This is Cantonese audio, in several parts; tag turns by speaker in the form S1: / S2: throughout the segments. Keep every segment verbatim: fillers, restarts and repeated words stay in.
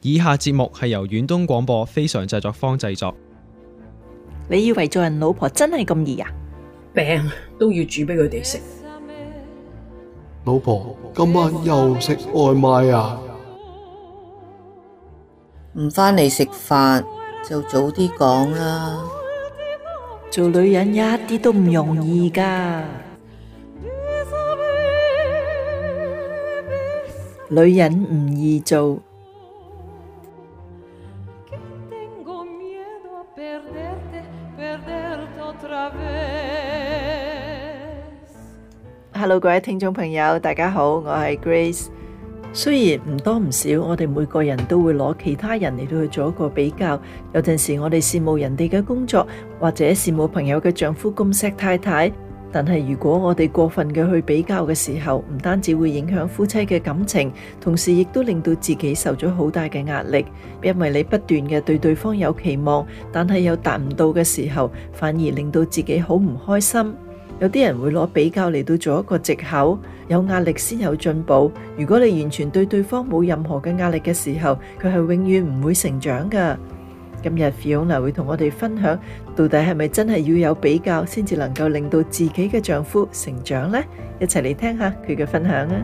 S1: 以下節目係由遠東廣播非常製作坊製作。
S2: 你以為做人老婆真係咁易啊？
S3: 病都要煮俾佢哋食。
S4: 老婆，今晚又食外賣啊？
S5: 唔返嚟食飯就早啲講啦。
S2: 做女人一啲都唔容易㗎，女人唔易做。Hello， 各位聽眾朋友，大家好，我係 Grace。雖然唔多唔少，我哋每個人都會攞其他人嚟到去做一個比較。有陣時我哋羨慕人哋嘅工作，或者羨慕朋友嘅丈夫咁錫太太。但係如果我哋過分嘅去比較嘅時候，唔單止會影響夫妻嘅感情，同時亦都令到自己受咗好大嘅壓力。因為你不斷嘅對對方有期望，但係又達唔到嘅時候，反而令到自己好唔開心。有啲人會攞比較嚟到做一個藉口，有壓力先有進步。如果你完全對對方冇任何嘅壓力嘅時候，佢係永遠唔會成長㗎。今日 Fiona 會同我哋分享，到底係咪真係要有比較先至能夠令到自己嘅丈夫成長呢？一齊嚟聽下佢嘅分享啊！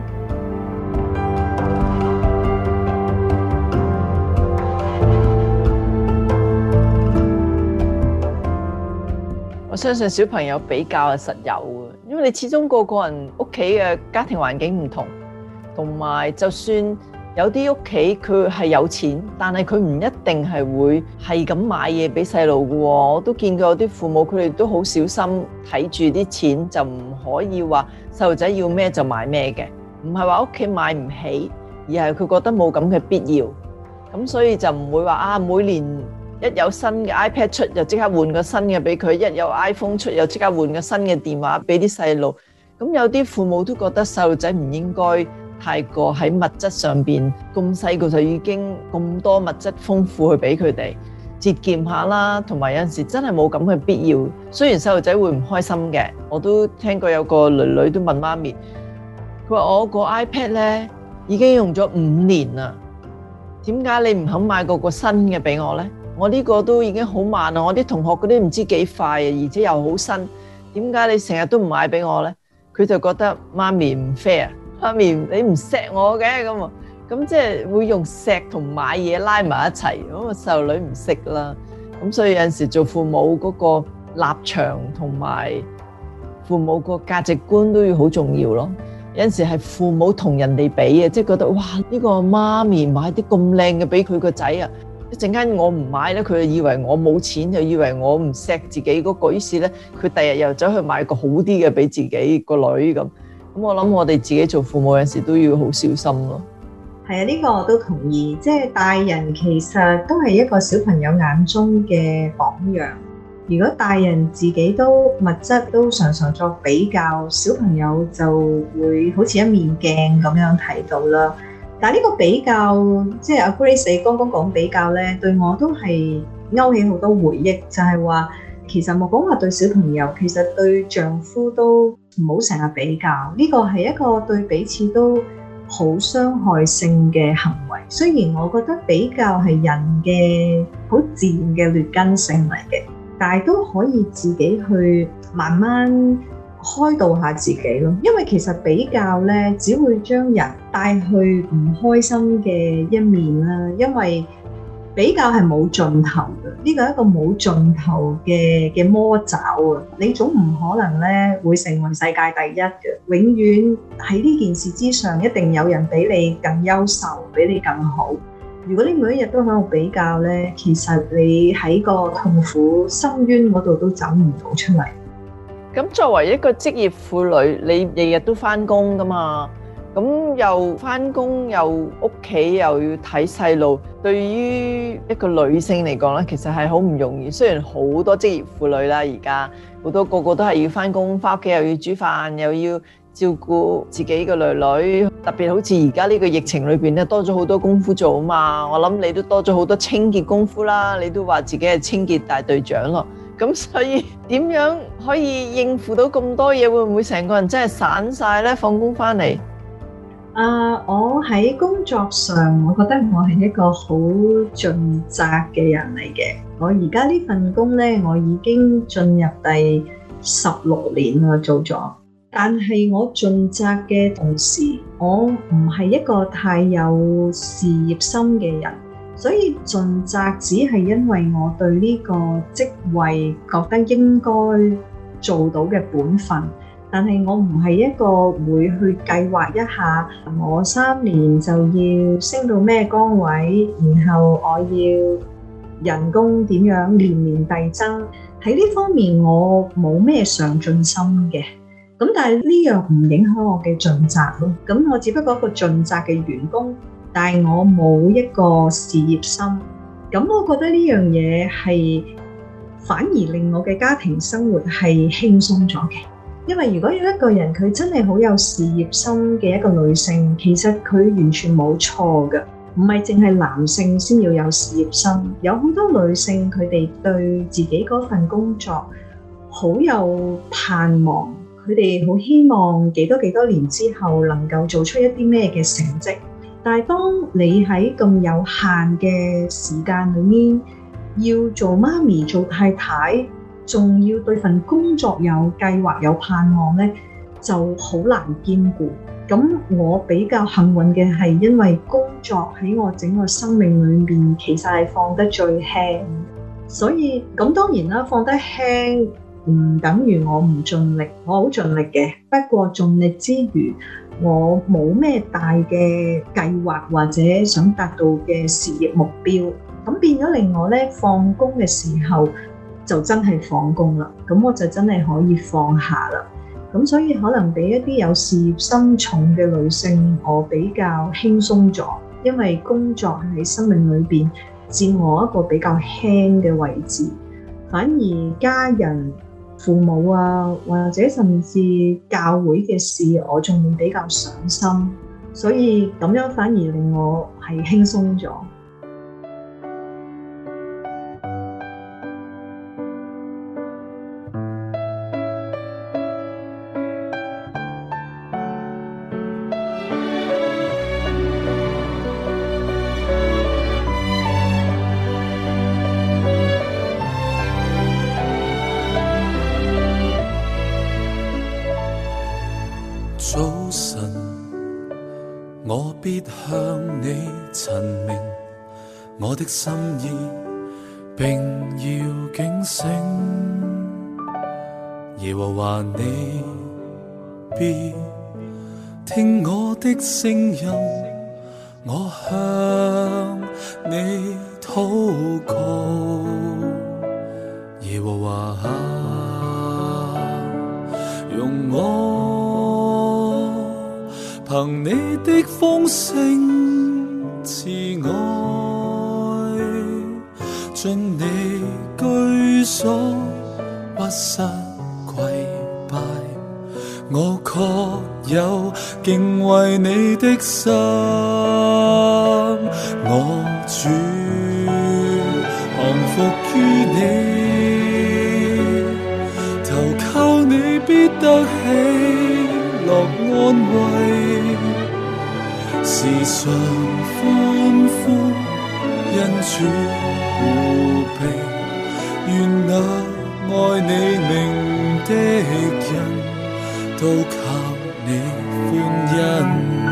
S2: 我相信小朋友比較係實有嘅，因為你始終個個人屋企嘅家庭環境唔同，同埋就算有啲屋企佢係有錢，但係佢唔一定係會係咁買嘢俾細路嘅。我都見過有啲父母佢哋都好小心睇住啲錢，就唔可以話細路仔要咩就買咩嘅，唔係話屋企買唔起，而係佢覺得冇咁嘅必要，咁所以就唔會話啊每年一有新嘅 iPad 出就即刻換個新嘅俾佢，一有 iPhone 出又即刻換個新嘅電話俾啲細路。咁有啲父母都覺得細路仔唔應該太過喺物質上邊咁細個就已經咁多物質豐富去俾佢哋，節儉下啦。同埋有陣時真係冇咁嘅必要。雖然細路仔會唔開心嘅，我都聽過有個女女都問媽咪，佢話我個 iPad 咧已經用咗五年啦，點解你唔肯買個個新嘅俾我呢？我呢個都已經好慢啦，我啲同學嗰啲唔知幾快啊，而且又好新，點解你成日都唔買俾我呢？佢就覺得媽咪唔 fair，媽咪你唔錫我嘅咁啊，咁即係會用錫同買嘢拉埋一齊，咁啊細路女唔識啦，咁所以有陣時做父母嗰個立場同埋父母個價值觀都要好重要咯。有陣時係父母同人哋比啊，即係覺得哇呢個媽咪買啲咁靚嘅俾佢個仔啊！一陣間我唔買咧，佢就以為我冇錢，就以為我唔錫自己嗰個，於是咧佢第日又走去買個好啲嘅俾自己個女咁。咁我諗我哋自己做父母有時都要好小心咯。
S6: 係啊，呢個我都同意，即係大人其實都係一個小朋友眼中嘅榜樣。如果大人自己都物質都常常作比較，小朋友就會好似一面鏡咁樣睇到啦。但係呢個比較，即係阿 Grace 剛剛講比較咧，對我都係勾起好多回憶，就係話其實冇講話對小朋友，其實對丈夫都唔好成日比較，呢個係一個對彼此都好傷害性嘅行為。雖然我覺得比較係人嘅好自然嘅劣根性嚟嘅，但係都可以自己去慢慢開導下自己咯，因為其實比較咧，只會將人帶去唔開心嘅一面啦。因為比較係冇盡頭嘅，呢個係一個冇盡頭嘅嘅魔爪啊！你總唔可能咧會成為世界第一嘅，永遠喺呢件事之上，一定有人比你更優秀，比你更好。如果你每一日都喺度比較咧，其實你喺個痛苦深淵嗰度都走唔到出嚟。
S2: 咁作為一個職業婦女，你日日都返工㗎嘛？咁又返工又屋企又要睇細路，對於一個女性嚟講咧，其實係好唔容易。雖然好多職業婦女啦，而家好多個個都係要返工，返屋企又要煮飯，又要照顧自己個女女。特別好似而家呢個疫情裏邊咧，多咗好多功夫做啊嘛。我諗你都多咗好多清潔功夫啦，你都話自己係清潔大隊長咯。咁所以點樣可以應付到咁多嘢？會唔會成個人真係散晒呢？放工翻嚟，
S6: 啊！我喺工作上，我覺得我係一個好盡責嘅人嚟嘅。我而家呢份工呢，我已經進入第十六年啦，做咗。但係我盡責嘅同時，我唔係一個太有事業心嘅人，所以盡責只係因為我對呢個職位覺得應該做到嘅本分。但係我唔係一個會去計劃一下，我三年就要升到咩崗位，然後我要人工點樣年年遞增。喺呢方面我冇咩上進心嘅。咁但係呢樣唔影響我嘅盡責咯。咁我只不過一個盡責嘅員工，但係我冇一個事業心。咁我覺得呢樣嘢係反而令我嘅家庭生活係輕鬆咗嘅。因為如果有一個人佢真係好有事業心嘅一個女性，其實佢完全冇錯嘅，唔係淨係男性先要有事業心，有好多女性佢哋對自己嗰份工作好有盼望，佢哋好希望幾多幾多年之後能夠做出一啲咩嘅成績。但係當你喺咁有限嘅時間裏面要做媽咪做太太，仲要對份工作有計劃有盼望呢，就好難兼顧。咁我比較幸運嘅係，因為工作喺我整個生命裏面其實係放得最輕，所以咁當然啦，放得輕唔等於我唔盡力，我好盡力嘅。不過盡力之餘，我冇咩大嘅計劃或者想達到嘅事業目標，咁變咗令我呢放工嘅時候就真係放工啦，咁我就真係可以放下啦。咁所以可能比一啲有事業心重嘅女性，我比較輕鬆咗，因為工作喺生命裏邊佔我一個比較輕嘅位置，反而家人、父母啊，或者甚至教會嘅事，我仲會比較上心，所以咁樣反而令我係輕鬆咗。
S7: 早晨，我必向你陳明我的心意，並要警醒。耶和華你必聽我的聲音，我向你禱告。耶和華啊，用我憑你的豐盛慈愛，進你居所屈膝跪拜，我確有敬畏你的心。我主降服於你，投靠你必得喜樂安慰，時常歡呼因主護庇，願那愛你名的人都靠你歡欣。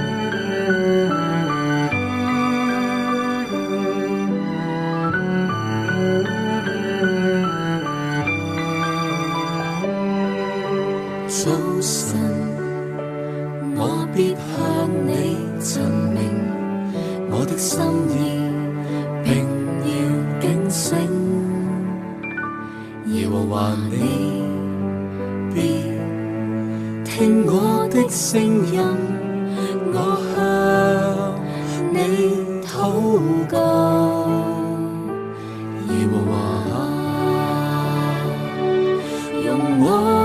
S7: 早晨，我必向你陳明我的心意，並要警醒。耶和華你必聽我的聲音，我向你禱告。耶和華啊，用我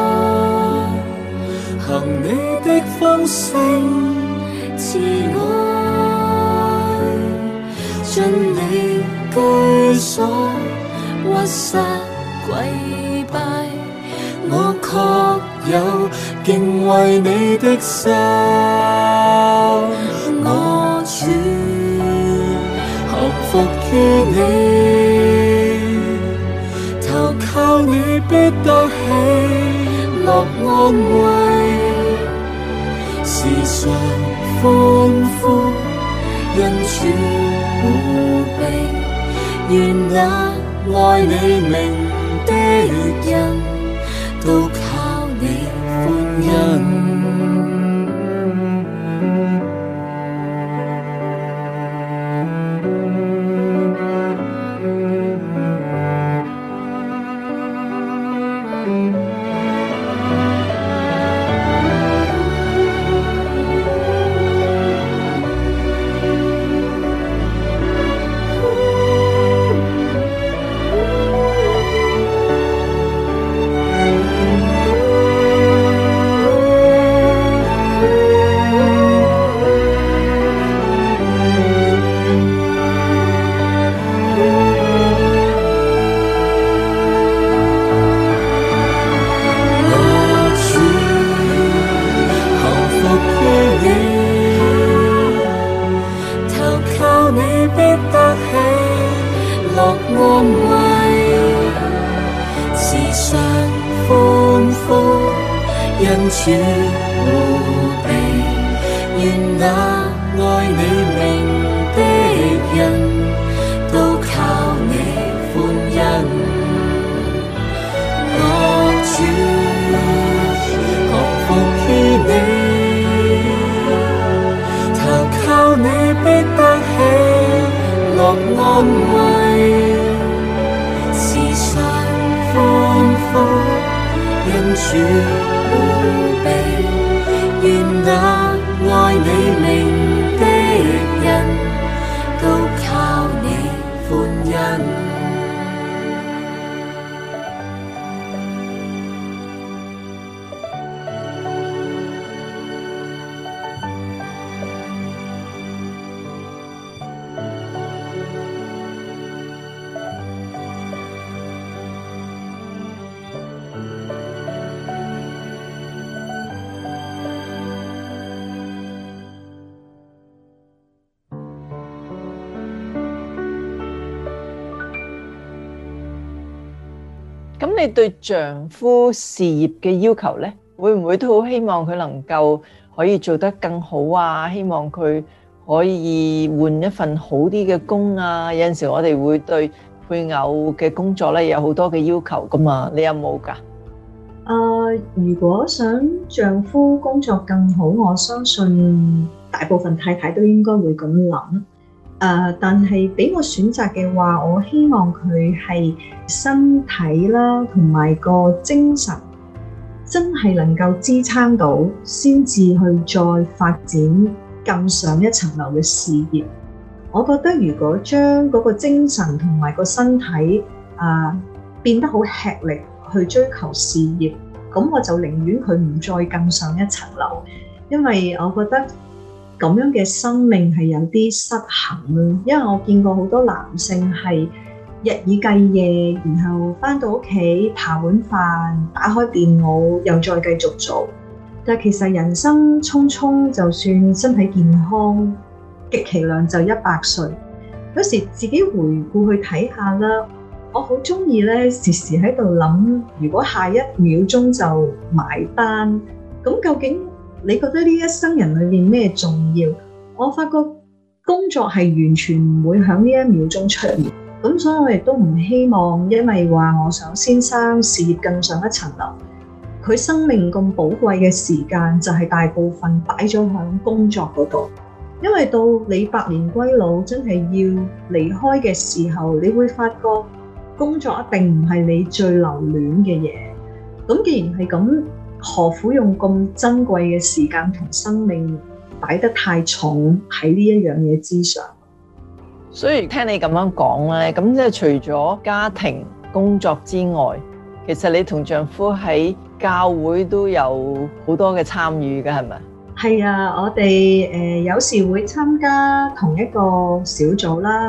S7: 行你的豐盛慈愛，進你居所屈膝跪拜， 我確有敬畏你的心。我主降服於你，投靠你必得喜樂安慰，時常歡呼，因主護庇，願那愛你名的人都靠你歡欣。主護庇，願那愛你名的人都靠你歡欣。我主降服於你，投靠你必得喜樂安慰，時常歡呼，因主願那愛你名的人都靠你歡欣。
S2: 咁你對丈夫事業嘅要求呢，會唔會都好希望佢能夠可以做得更好啊？希望佢可以換一份好啲嘅工啊？有陣時我哋會對配偶嘅工作呢有好多嘅要求噶嘛，你有冇㗎？
S6: 誒，如果想丈夫工作更好，我相信大部分太太都應該會咁諗。誒，但係俾我選擇嘅話，我希望佢係身體啦，同埋個精神真係能夠支撐到，先至去再發展更上一層樓嘅事業。我覺得如果將嗰個精神同埋個身體誒、呃、變得好吃力去追求事業，咁我就寧願佢唔再更上一層樓，因為我覺得咁樣嘅生命係有啲失衡啦。因為我見過好多男性係日以繼夜，然後返到屋企扒碗飯，打開電腦又再繼續做。但係其實人生匆匆，就算身體健康，極其量就一百歲。有時自己回顧去睇下啦，我好鍾意咧，時時喺度諗，如果下一秒鐘就埋單，咁究竟你覺得呢一生人裏面咩重要？我發覺工作係完全唔會喺呢一秒鐘出現，咁所以我亦都唔希望，因為話我想先生事業更上一層樓，佢生命咁寶貴嘅時間就係大部分擺咗喺工作嗰度。因為到你百年歸老，真係要離開嘅時候，你會發覺工作一定唔係你最留戀嘅嘢。咁既然係咁，何苦用咁珍貴嘅時間同生命擺得太重喺呢一樣嘢之上？
S2: 所以聽你咁樣講咧，咁即係除咗家庭工作之外，其實你同丈夫喺教會都有好多嘅參與嘅，係咪？係
S6: 啊，我哋誒、呃、有時會參加同一個小組啦，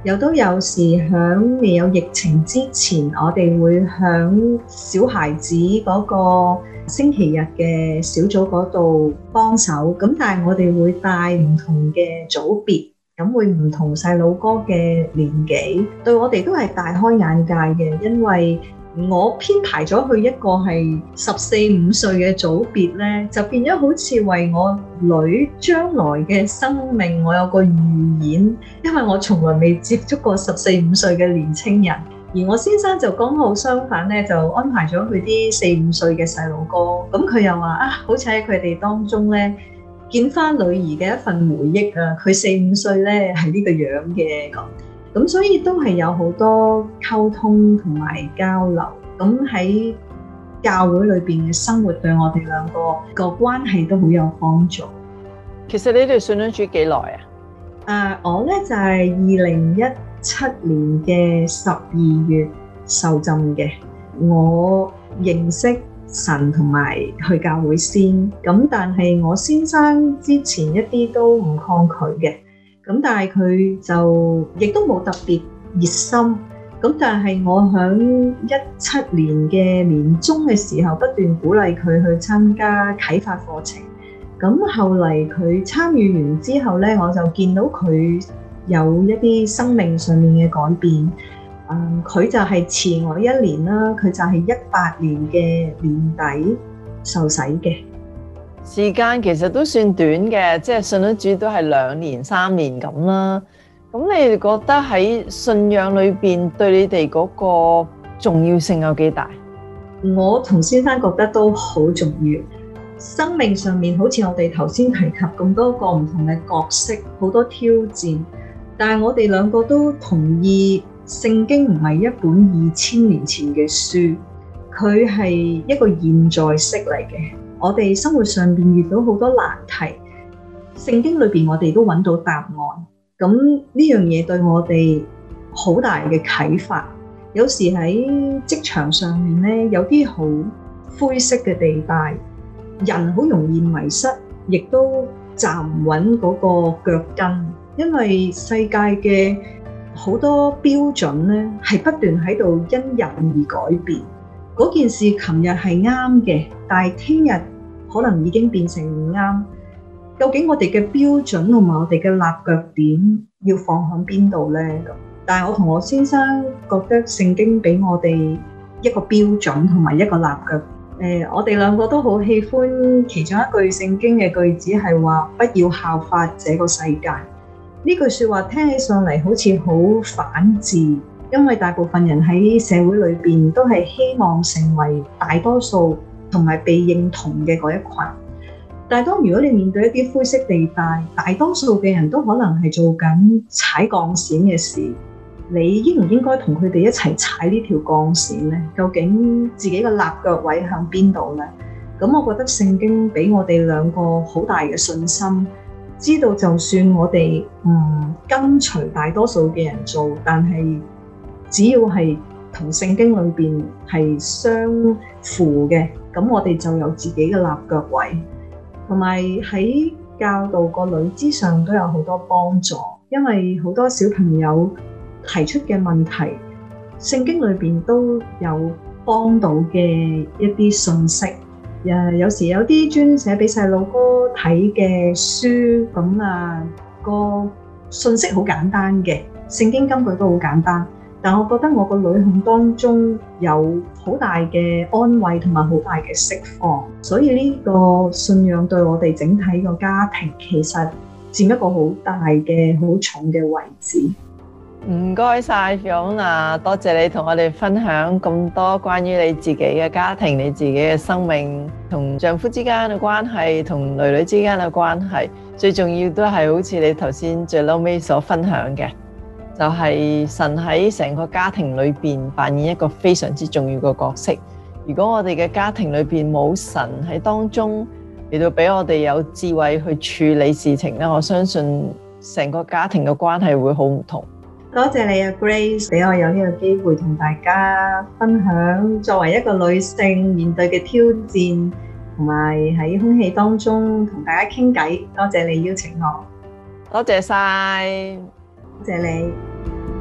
S6: 又都有時響未有疫情之前，我哋會響小孩子嗰個星期日嘅小組嗰度幫手。咁但係我哋會帶唔同嘅組別，咁會唔同細路哥嘅年紀，對我哋都係大開眼界嘅。因為我編排咗去一個係十四五歲嘅組別咧，就變咗好似為我女將來嘅生命我有個預演，因為我從來未接觸過十四五歲嘅年青人，而我先生就剛好相反咧，就安排咗佢啲四五歲嘅細路哥，咁佢又話啊，好似喺佢哋當中咧見翻女兒嘅一份回憶啊，佢四五歲咧係呢個樣嘅咁。咁所以都係有好多溝通同埋交流，咁喺教會裏邊嘅生活對我哋兩個個關係都好有幫助。
S2: 其實你哋信咗主幾耐啊？
S6: 誒，我咧就係二零一七年嘅十二月受浸嘅。我認識神同埋去教會先，咁但係我先生之前一啲都唔抗拒嘅。咁但係佢就亦都冇特別熱心，咁但係我喺一七年嘅年中嘅時候不斷鼓勵佢去參加啟發課程，咁後嚟佢參與完之後咧，我就見到佢有一啲生命上面嘅改變。嗯，佢就係遲我一年啦，佢就係一八年嘅年底受洗嘅。
S2: 時間其實都算短嘅，即係信咗主都係兩年三年咁啦。咁你哋覺得喺信仰裏邊對你哋嗰個重要性有幾大？
S6: 我同先生覺得都好重要。生命上面好似我哋頭先提及咁多個唔同嘅角色，好多挑戰，但係我哋兩個都同意聖經唔係一本二千年前嘅書，佢係一個現在式嚟嘅。我哋生活上邊遇到好多難題，聖經裏邊我哋都揾到答案。咁呢樣嘢對我哋好大嘅啟發。有時喺職場上面咧，有啲好灰色嘅地帶，人好容易迷失，亦都站唔穩嗰個腳跟。因為世界嘅好多標準咧，係不斷喺度因人而改變。嗰件事琴日係啱嘅，但係聽日可能已經變成唔啱。究竟我哋嘅標準同埋我哋嘅立腳點要放喺邊度呢？但係我同我先生覺得聖經俾我哋一個標準同埋一個立腳。誒，我哋兩個都好喜歡其中一句聖經嘅句子係話：不要效法這個世界。呢句説話聽起上嚟好似好反智。因為大部分人喺社會裏邊都係希望成為大多數同埋被認同嘅嗰一群。但係當如果你面對一啲灰色地帶，大多數嘅人都可能係做緊踩鋼線嘅事，你應唔應該同佢哋一齊踩呢條鋼線呢？究竟自己嘅立腳位向邊度呢？咁我覺得聖經俾我哋兩個好大嘅信心，知道就算我哋唔跟隨大多數嘅人做，但係只要係同聖經裏邊係相符嘅，咁我哋就有自己嘅立腳位，同埋喺教導個女之上都有好多幫助。因為好多小朋友提出嘅問題，聖經裏邊都有幫到嘅一啲信息。誒，有時有啲專寫俾細路哥睇嘅書，咁啊個信息好簡單嘅，聖經金句都好簡單。但我覺得我個女喺當中有好大嘅安慰同埋好大嘅釋放，所以呢個信仰對我哋整體個家庭其實佔一個好大嘅好重嘅位置。
S2: 唔該晒 Fiona，多謝你同我哋分享咁多關於你自己嘅家庭、你自己嘅生命、同丈夫之間嘅關係、同女女之間嘅關係，最重要都係好似你頭先最嬲尾所分享嘅。就係神喺成個家庭裏邊扮演一個非常之重要嘅角色。如果我哋嘅家庭裏邊冇神喺當中嚟到俾我哋有智慧去處理事情咧，我相信成個家庭嘅關係會好唔同。
S6: 多謝你啊 Grace， 俾我有呢個機會同大家分享作為一個女性面對嘅挑戰，同埋喺空氣當中同大家傾偈。多謝你邀請我，
S2: 多謝晒，
S6: 多謝你。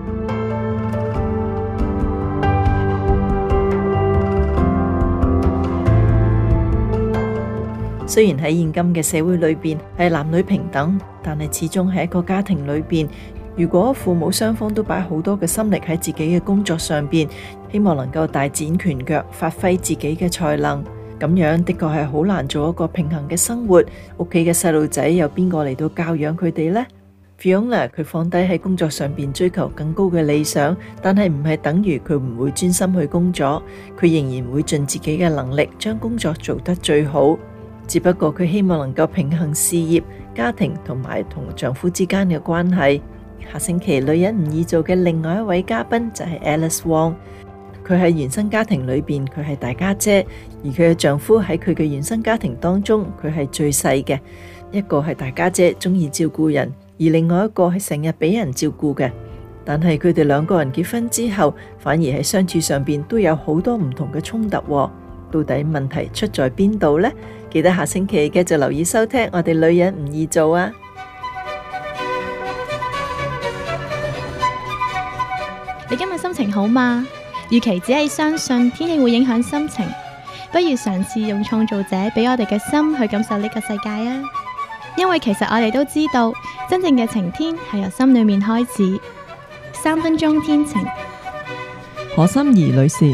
S2: 雖然喺現今嘅社會裏邊係男女平等，但係始終喺一個家庭裏邊，如果父母雙方都擺好多嘅心力喺自己嘅工作上邊，希望能夠大展拳腳，發揮自己嘅才能，咁樣的確係好難做一個平衡嘅生活。屋企嘅細路仔有邊個嚟到教養佢哋呢？ Fiona 佢放低喺工作上邊追求更高嘅理想，但係唔係等於佢唔會專心去工作，佢仍然會盡自己嘅能力將工作做得最好。只不過佢希望能夠平衡事業、家庭同埋同丈夫之間嘅關係。下星期女人唔易做嘅另外一位嘉賓就係 Alice Wong， 佢喺原生家庭裏邊佢係大家姐，而佢嘅丈夫喺佢嘅原生家庭當中佢係最細嘅，一個係大家姐中意照顧人，而另外一個係成日俾人照顧嘅。但係佢哋兩個人結婚之後，反而喺相處上邊都有好多唔同嘅衝突。到底問題出在邊度呢？記得下星期繼續留意收聽我哋女人唔易做啊！
S8: 你今日心情好嗎？與其只係相信天氣會影響心情，不如嘗試用創造者俾我哋嘅心去感受呢個世界啊！因為其實我哋都知道，真正嘅晴天係由心裏面開始。三分鐘天晴，
S2: 何心怡女士。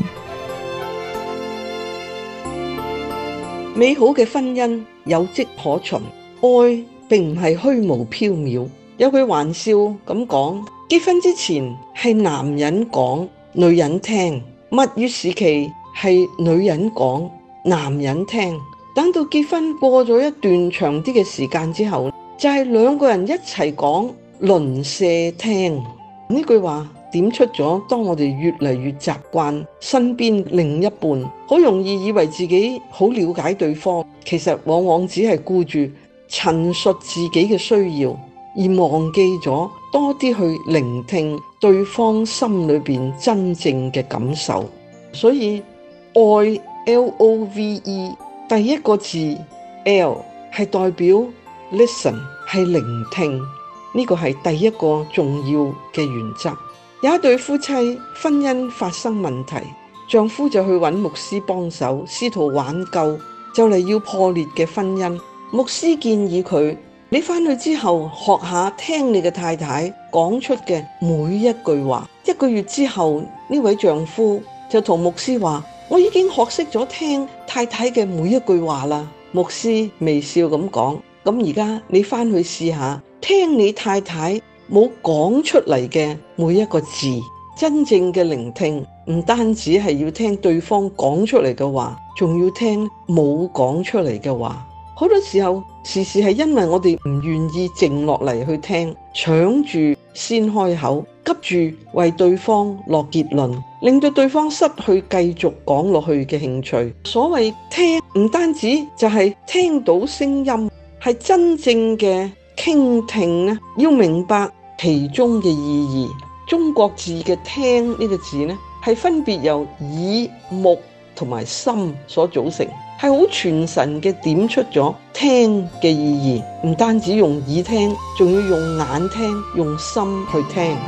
S9: 美好嘅婚姻有跡可循，愛並唔係虛無縹緲。有句玩笑咁講，結婚之前係男人講，女人聽；蜜月時期係女人講，男人聽。等到結婚過咗一段長啲嘅時間之後，就係兩個人一齊講，鄰舍聽。呢句話點出咗，當我哋越嚟越習慣身邊另一半，好容易以為自己好了解對方，其實往往只係顧住陳述自己嘅需要，而忘記咗多啲去聆聽對方心裏邊真正嘅感受。所以愛 L O V E 第一個字 L 係代表 listen， 係聆聽。呢個係第一個重要嘅原則。有一對夫妻婚姻發生問題，丈夫就去揾牧師幫手，試圖挽救就嚟要破裂嘅婚姻。牧師建議佢，你返去之後學下聽你嘅太太講出嘅每一句話。一個月之後，呢位丈夫就同牧師話，我已經學識咗聽太太嘅每一句話啦。牧師微笑咁講，咁而家你返去試下聽你太太冇講出嚟嘅每一個字。真正嘅聆聽唔單止係要聽對方講出嚟嘅話，仲要聽冇講出嚟嘅話。好多時候時時係因為我哋唔願意靜落嚟去聽，搶住先開口，急住為對方落結論，令到對方失去繼續講落去嘅興趣。所謂聽唔單止就係聽到聲音，係真正嘅傾聽呢，要明白其中嘅意義。中國字嘅聽呢個字呢，係分別由耳、目同埋心所組成，係好傳神嘅點出咗聽嘅意義。唔單止用耳聽，仲要用眼聽，用心去聽。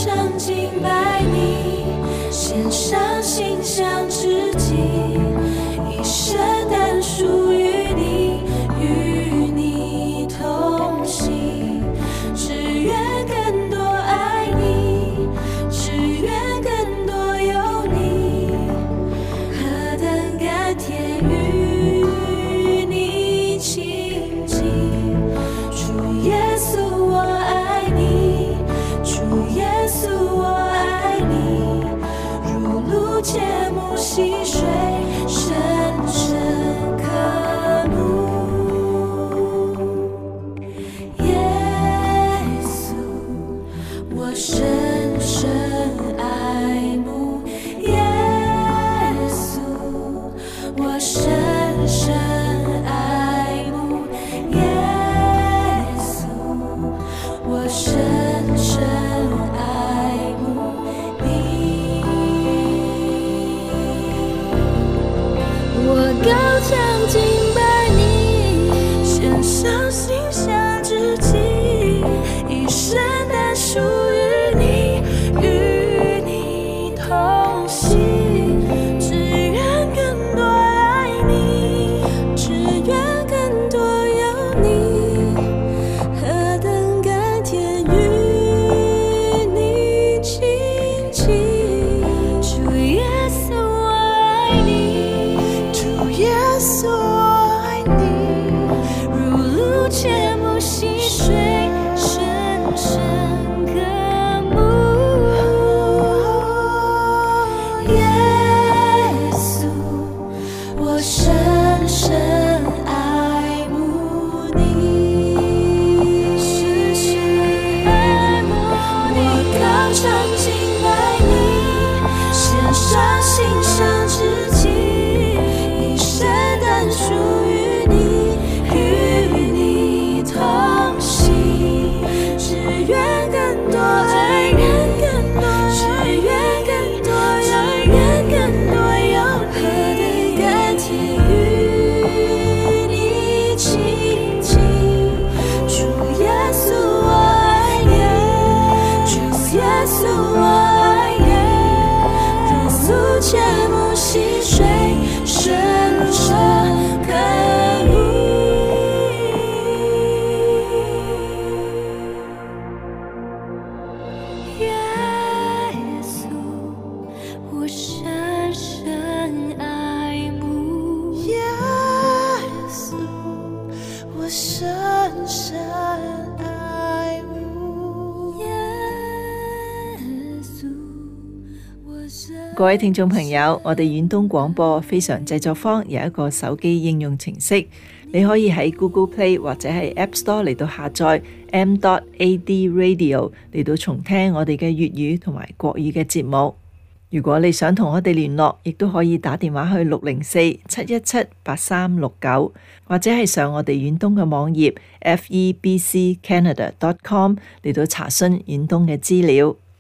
S10: 唱敬拜你，献上馨香之祭，一生单属于你，与你同行。只愿更多爱你，只愿更多有你，何等甘甜与你亲近。主耶稣我爱你，主耶稣我爱你，如露切慕溪水，深深渴慕。耶稣我深深爱慕，耶稣我深深爱慕，耶稣我深深爱慕你。我高唱敬拜你，献上馨香之祭，一生单属于你，与你同行。只愿更多爱你，只愿更多有你，何等甘甜与你亲近。主耶稣我爱你，主耶稣我爱你，如露切慕溪水，深深渴慕。耶稣我深深爱慕你，深深爱慕你。我高唱敬拜你，献上馨香之祭，一生单属于你，与你同行。只愿更多爱人更多，只愿更多有愿更多有何等甘甜与你亲近。主耶稣我爱你，主耶稣我爱你，如露切慕溪水，深深渴慕。耶稣我深深爱慕，耶稣我深深爱慕，耶稣我深。
S2: 各位聽眾朋友，我哋遠東廣播非常製作坊有一個手機應用程式，你可以喺 Google Play 或者係 App Store 嚟到下載 m dot a d radio 嚟到重聽我哋嘅粵語同埋國語嘅節目。如果你想同我哋聯絡，亦都可以打電話去六零四七一七八三六九，或者係上我哋遠東嘅網頁 f e b c canada dot com 嚟到查詢遠東嘅資料。